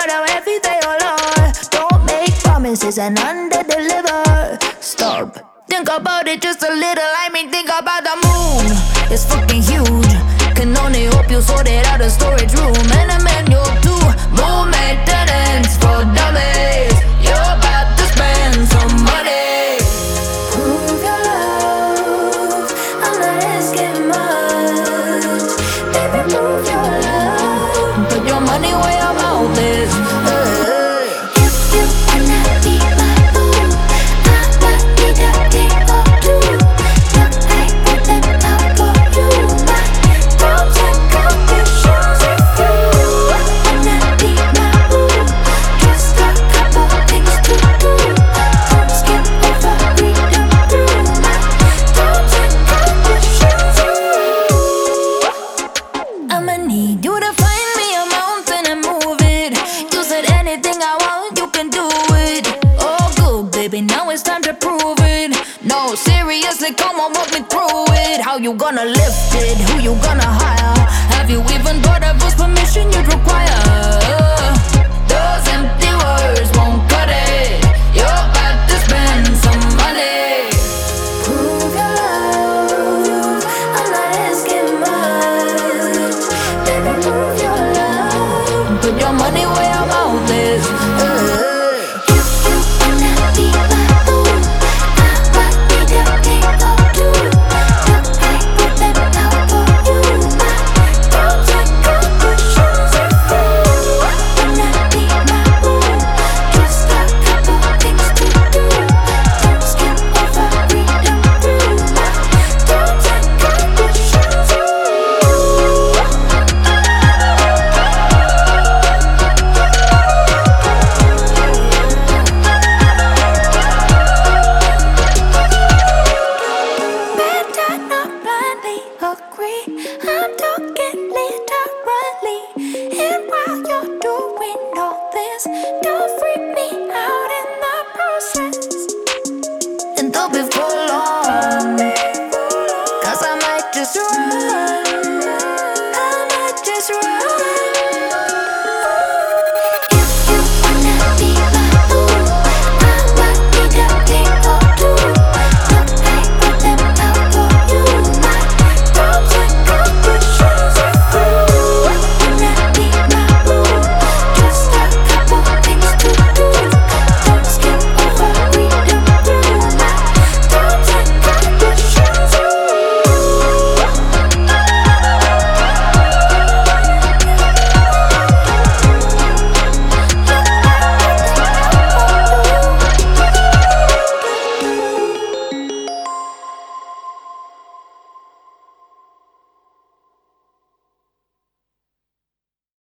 about how heavy they all are. Don't make promises and under-deliver. Stop, think about it just a little. I mean, think about the moon. It's fucking huge. Can only hope you sort it out a storage room and a manual too. More maintenance for dummies. You're about to spend some money. Prove your love, I'm not asking much. Baby, prove your love. Put your money where your mouth is. If you wanna be my boo, I might need a dick or two. Look, I put them out for you. My girls and conditions if you wanna be my boo. Just a couple things to do. Don't skip over, read them through. My girls and conditions. I'ma need you to find me a mountain and move it. You said anything I want, you can do it. Oh, good, baby, now it's time to prove it. No, seriously, come on, walk me through it. How you gonna lift it? Who you gonna hire? Have you even thought of whose permission